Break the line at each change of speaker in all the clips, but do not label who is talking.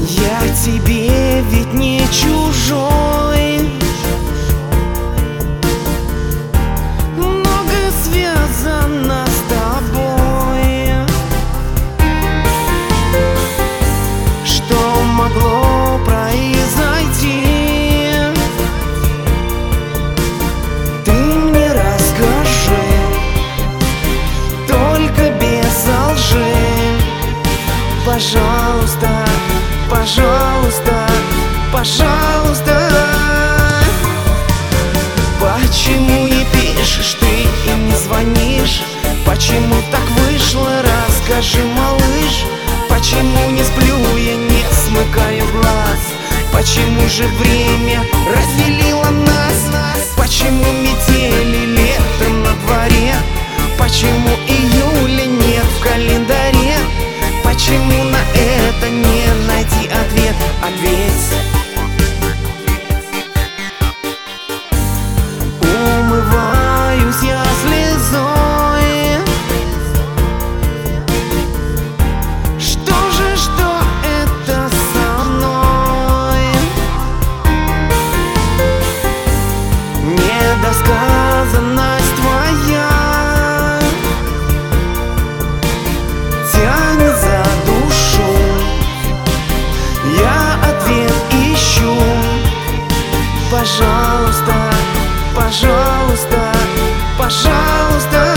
Я тебе ведь не чужой. Многое связано с тобой. Что могло произойти? Ты мне расскажи, только без лжи. Пожалуйста, пожалуйста, пожалуйста. Почему не пишешь ты и не звонишь? Почему так вышло, расскажи, малыш. Почему не сплю я, не смыкаю глаз? Почему же время разделило нас? Почему метели летом на дворе? Почему июля нет в календаре? Почему на это не найти ответ? Ответь. Умываюсь я слезой. Что это со мной? Недосказанность твоя тянет за душу. Я ответ ищу. Пожалуйста, пожалуйста, пожалуйста.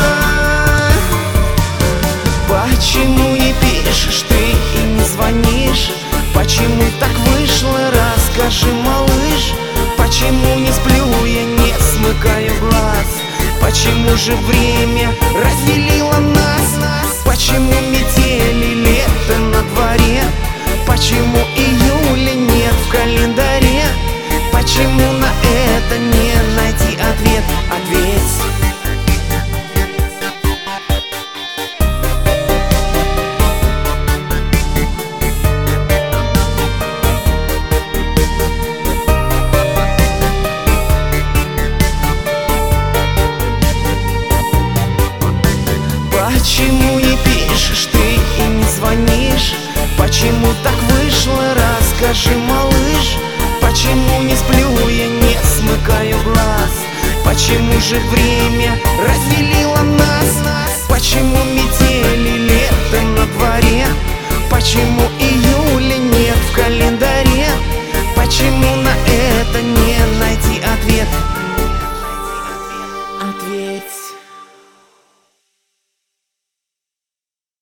Почему не пишешь ты и не звонишь? Почему так вышло, расскажи, малыш. Почему не сплю я, не смыкаю глаз? Почему же время разделило нас? Почему метели лето на дворе? Почему июля нет в календаре? Почему на это не найти ответ? Ответь. Почему не пишешь ты и не звонишь? Почему так вышло, расскажи, малыш. Почему не сплю я, не смыкаю глаз? Почему же время разделило нас? Почему метели летом на дворе?